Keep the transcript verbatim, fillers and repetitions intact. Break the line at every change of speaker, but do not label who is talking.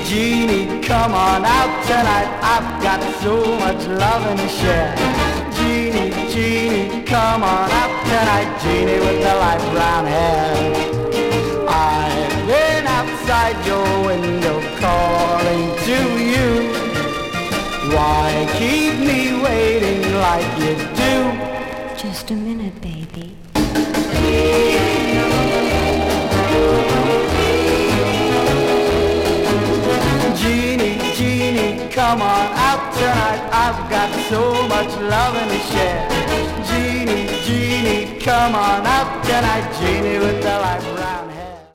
Jeannie, come on out tonight. I've got so much loving to share. Jeannie, Jeannie, come on out tonight. Jeannie with the light brown hair. I've been outside your window calling to you. Why keep me waiting like you do?
Just a minute, baby.
Jeannie, Jeannie, come on out tonight. I've got so much loving to share. Jeannie, Jeannie, come on out tonight. Jeannie with the light.